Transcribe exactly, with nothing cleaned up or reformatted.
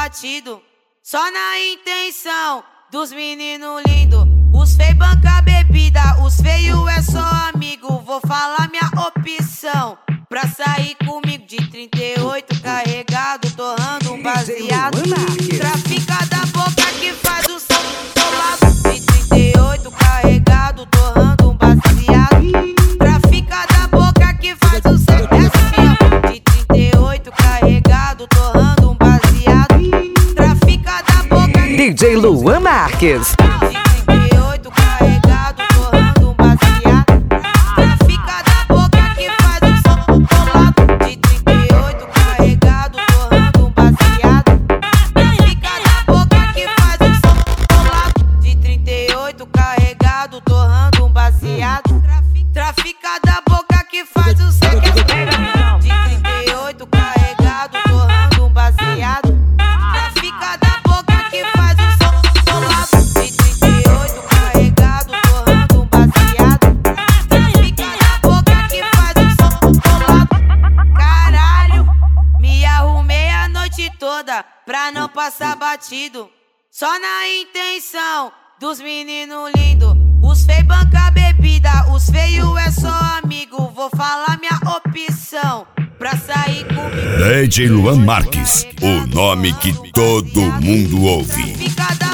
batido. Só na intenção dos meninos lindos. Os feios banca bebida, os feios é só amigo. Vou falar minha opção pra sair comigo de trinta e oito carregado, torrando um baseado. Trafica da boca que faz o som do lado. De trinta e oito carregado, torrando um baseado. Trafica da boca que faz o som assim, ó. De trinta e oito carregado, torrando um baseado. Trafica da boca D J Luan Marques. Trafica da boca que faz o som que é de trinta e oito carregado, torrando um baseado. Trafica da boca que faz o som solado. De trinta e oito carregado, torrando um baseado. Trafica da boca que faz o som solado. Caralho, me arrumei a noite toda pra não passar batido. Só na intenção dos meninos lindos. Os feios banca bebida, os feios é só amigo. Vou falar minha opção pra sair comigo. D J Luan Marques, o nome que todo mundo ouve.